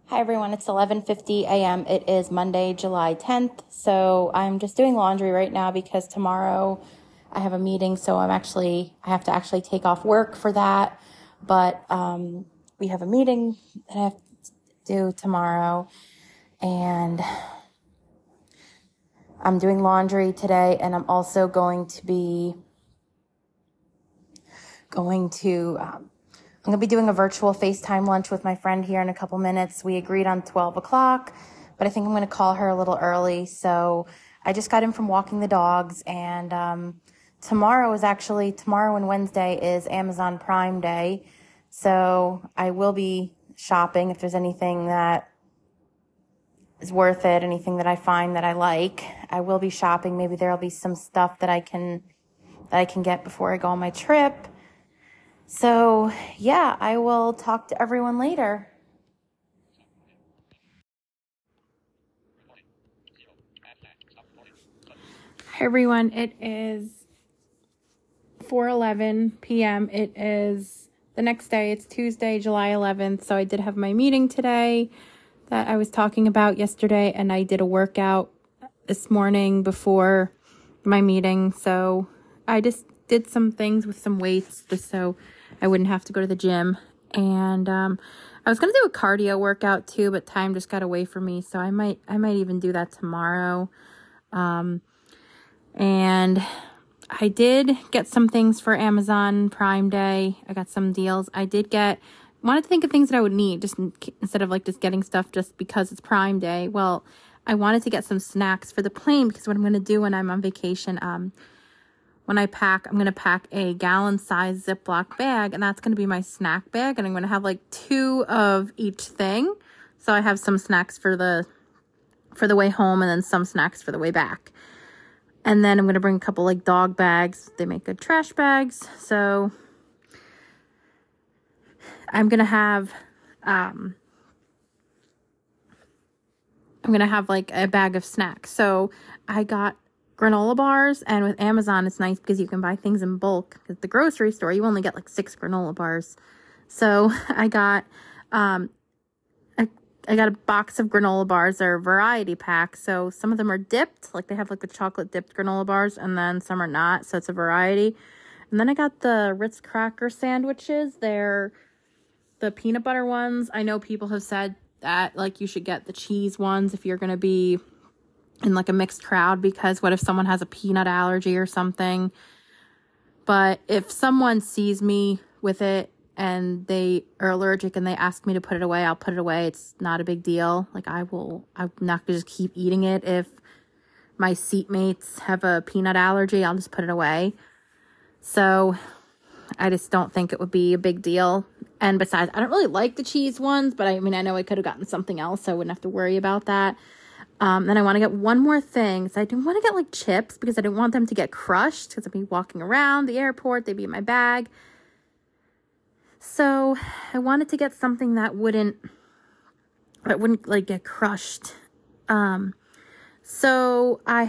Hi everyone, it's 11:50 a.m. It is Monday, July 10th. So I'm just doing laundry right now because tomorrow I have a meeting. So I have to actually take off work for that. But we have a meeting that I have to do tomorrow, and I'm doing laundry today, and I'm also going to be doing a virtual FaceTime lunch with my friend here in a couple minutes. We agreed on 12 o'clock, but I think I'm going to call her a little early. So I just got in from walking the dogs, and tomorrow and Wednesday is Amazon Prime Day. So I will be shopping if there's anything that is worth it, anything that I find that I like. I will be shopping. Maybe there'll be some stuff that I can get before I go on my trip. So, yeah, I will talk to everyone later. Hi everyone, it is 4:11 p.m. It is the next day. It's Tuesday, July 11th. So I did have my meeting today that I was talking about yesterday, and I did a workout this morning before my meeting. So I just did some things with some weights just so I wouldn't have to go to the gym. And I was going to do a cardio workout too, but time just got away from me. So I might even do that tomorrow. And I did get some things for Amazon Prime Day. I got some deals. wanted to think of things that I would need just instead of just getting stuff just because it's Prime Day. Well, I wanted to get some snacks for the plane because what I'm going to do when I'm on vacation, when I pack, I'm going to pack a gallon-size Ziploc bag, and that's going to be my snack bag, and I'm going to have 2 of each thing. So I have some snacks for the way home and then some snacks for the way back. And then I'm going to bring a couple dog bags. They make good trash bags. So I'm going to have a bag of snacks. So I got granola bars, and with Amazon it's nice because you can buy things in bulk. At the grocery store you only get 6 granola bars. So I got a box of granola bars. They're a variety pack, so some of them are dipped, they have the chocolate dipped granola bars, and then some are not, so it's a variety. And then I got the Ritz cracker sandwiches. They're the peanut butter ones. I know people have said that you should get the cheese ones if you're going to be in a mixed crowd, because what if someone has a peanut allergy or something? But if someone sees me with it and they are allergic and they ask me to put it away, I'll put it away. It's not a big deal. I'm not gonna just keep eating it. If my seatmates have a peanut allergy, I'll just put it away. So I just don't think it would be a big deal. And besides, I don't really like the cheese ones, but I know I could have gotten something else, so I wouldn't have to worry about that. Then I want to get one more thing. So I didn't want to get chips because I didn't want them to get crushed, because I'd be walking around the airport. They'd be in my bag. So I wanted to get something that wouldn't get crushed. So I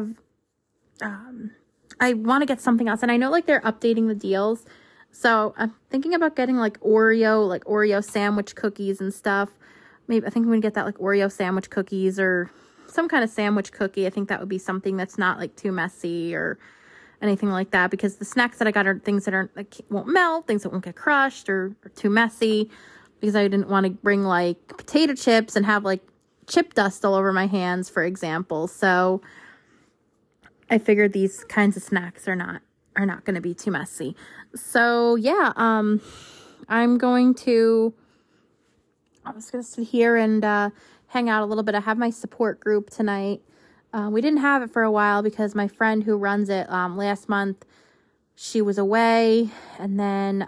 want to get something else, and I know they're updating the deals. So I'm thinking about getting Oreo sandwich cookies and stuff. Maybe I think I'm going to get that Oreo sandwich cookies or some kind of sandwich cookie. I think that would be something that's not too messy or anything like that, because the snacks that I got are things that aren't won't melt, things that won't get crushed or too messy, because I didn't want to bring potato chips and have chip dust all over my hands, for example. So I figured these kinds of snacks are not going to be too messy. So yeah, I'm going to sit here and hang out a little bit. I have my support group tonight. We didn't have it for a while because my friend who runs it last month, she was away, and then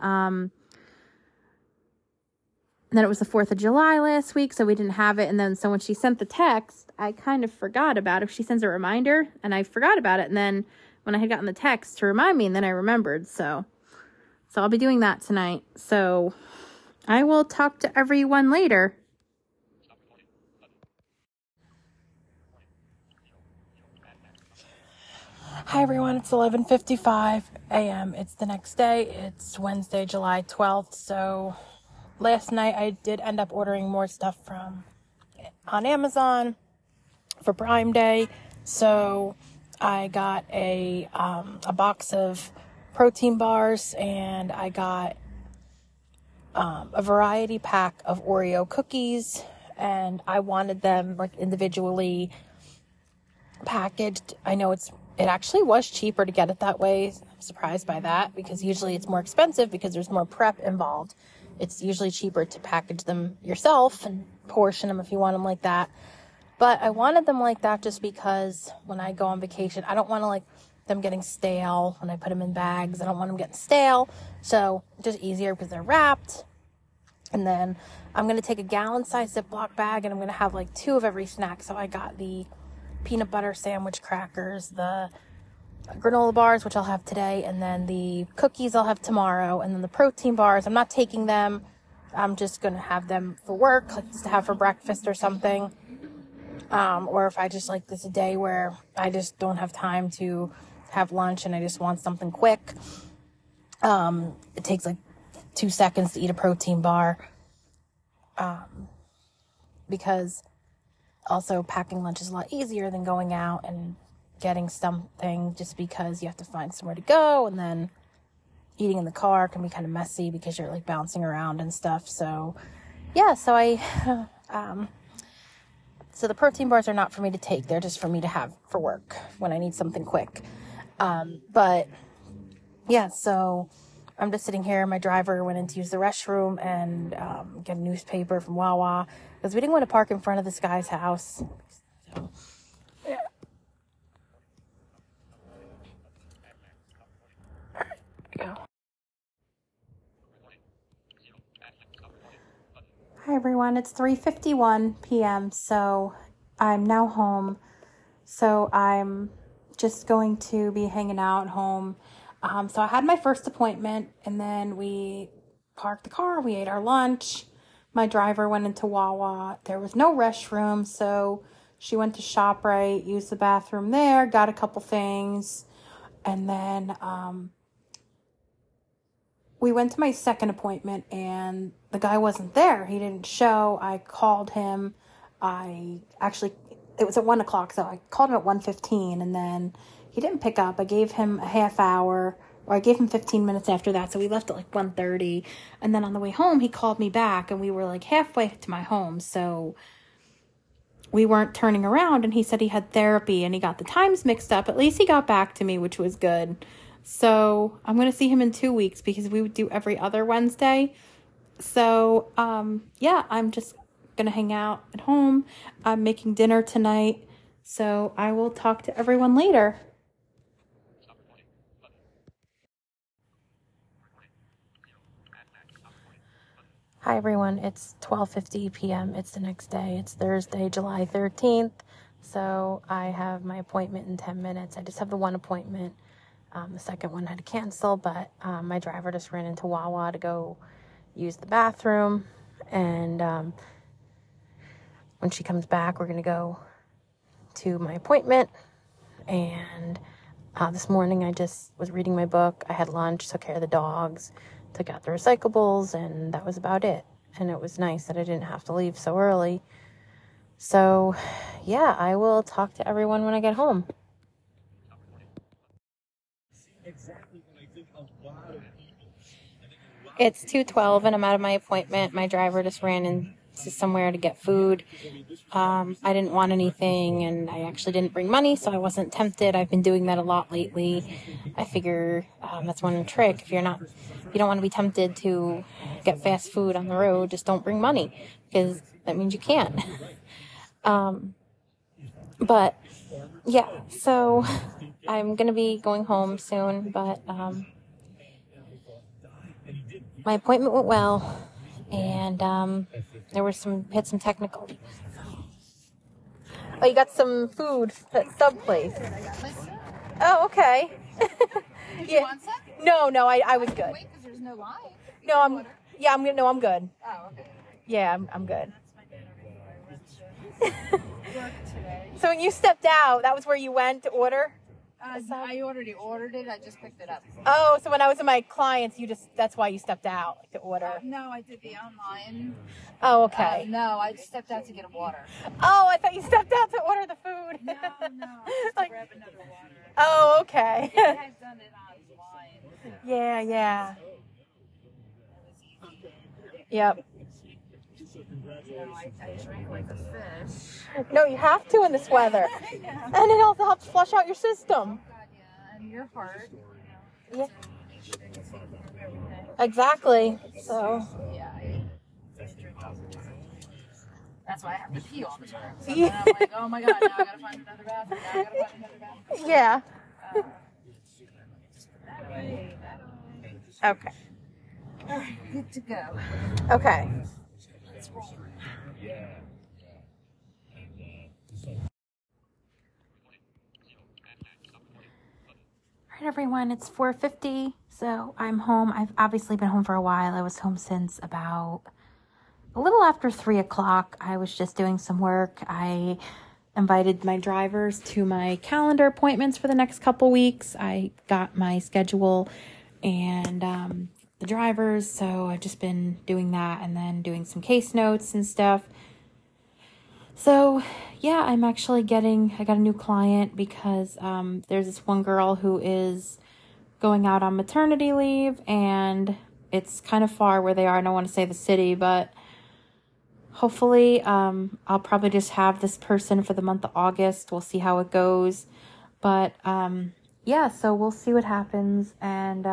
it was the 4th of July last week, so we didn't have it. And then so when she sent the text, I kind of forgot about it. She sends a reminder, and I forgot about it. And then when I had gotten the text to remind me, and then I remembered. So I'll be doing that tonight. So I will talk to everyone later. Hi everyone, it's 11:55 a.m. It's the next day. It's Wednesday, July 12th. So last night I did end up ordering more stuff on Amazon for Prime Day. So I got a box of protein bars, and I got a variety pack of Oreo cookies, and I wanted them like individually packaged. I know it actually was cheaper to get it that way. I'm surprised by that, because usually it's more expensive because there's more prep involved. It's usually cheaper to package them yourself and portion them if you want them like that. But I wanted them like that just because when I go on vacation, I don't want to like them getting stale when I put them in bags. I don't want them getting stale. So just easier because they're wrapped. And then I'm going to take a gallon-sized Ziploc bag, and I'm going to have like 2 of every snack. So I got the peanut butter sandwich crackers, the granola bars, which I'll have today, and then the cookies I'll have tomorrow, and then the protein bars, I'm not taking them. I'm just going to have them for work, like just to have for breakfast or something. Or if I just like this a day where I just don't have time to have lunch and I just want something quick. It takes like 2 seconds to eat a protein bar. Because also packing lunch is a lot easier than going out and getting something, just because you have to find somewhere to go, and then eating in the car can be kind of messy because you're like bouncing around and stuff. So yeah, so the protein bars are not for me to take. They're just for me to have for work when I need something quick. But yeah, so I'm just sitting here. My driver went in to use the restroom and get a newspaper from Wawa, because we didn't want to park in front of this guy's house. So, yeah. All right, go. Hi everyone, it's 3:51 p.m. so I'm now home. So I'm just going to be hanging out at home. So I had my first appointment, and then we parked the car, we ate our lunch. My driver went into Wawa. There was no restroom, so she went to ShopRite, used the bathroom there, got a couple things, and then we went to my second appointment, and the guy wasn't there. He didn't show. I called him. It was at 1 o'clock, so I called him at 1:15, and then he didn't pick up. I gave him a half hour, or I gave him 15 minutes after that, so we left at like 1:30. And then on the way home, he called me back, and we were like halfway to my home, so we weren't turning around, and he said he had therapy, and he got the times mixed up. At least he got back to me, which was good. So I'm going to see him in 2 weeks, because we would do every other Wednesday. So, yeah, I'm just going to hang out at home. I'm making dinner tonight. So I will talk to everyone later. Hi, everyone. It's 12:50 p.m. It's the next day. It's Thursday, July 13th. So I have my appointment in 10 minutes. I just have the one appointment. The second one had to cancel, but my driver just ran into Wawa to go use the bathroom. And when she comes back, we're going to go to my appointment. And this morning I just was reading my book. I had lunch, took care of the dogs, took out the recyclables, and that was about it. And it was nice that I didn't have to leave so early. So, yeah, I will talk to everyone when I get home. It's 2:12 and I'm out of my appointment. My driver just ran into somewhere to get food. I didn't want anything, and I actually didn't bring money, so I wasn't tempted. I've been doing that a lot lately. I figure that's one trick. If you don't want to be tempted to get fast food on the road, just don't bring money, because that means you can't. But yeah, so I'm going to be going home soon, but my appointment went well, and there were had some technical. Oh, you got some food at Sub Place. Oh, okay. Did you want some? No, I was good. Wait, because there's no line. No, I'm good. Oh, okay. Yeah, I'm good. Work today. So when you stepped out, that was where you went to order? I already ordered it. I just picked it up. Oh, so when I was with my clients, that's why you stepped out to order. No, I did the online. Oh, okay. No, I just stepped out to get a water. Oh, I thought you stepped out to order the food. No, just to grab another water. Oh, okay. I had done it online. So Yeah. Yep. I drink like a fish. No, you have to in this weather. And it also helps flush out your system. God, yeah, and your heart. Yeah. Exactly. So. Yeah. That's why I have to pee all the time. So Yeah. then I'm like, oh my God, now I gotta find another bathroom. Yeah. Okay. All right, good to go. Okay. All right, everyone, it's 4:50, so I'm home. I've obviously been home for a while. I was home since about a little after 3 o'clock. I was just doing some work. I invited my drivers to my calendar appointments for the next couple weeks. I got my schedule and the drivers, so I've just been doing that and then doing some case notes and stuff. So yeah, I got a new client because there's this one girl who is going out on maternity leave, and it's kind of far where they are. I don't want to say the city, but hopefully I'll probably just have this person for the month of August. We'll see how it goes. But yeah, so we'll see what happens, and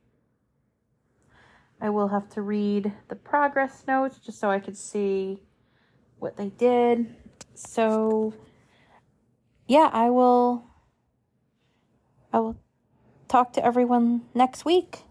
I will have to read the progress notes just so I could see what they did. So yeah, I will talk to everyone next week.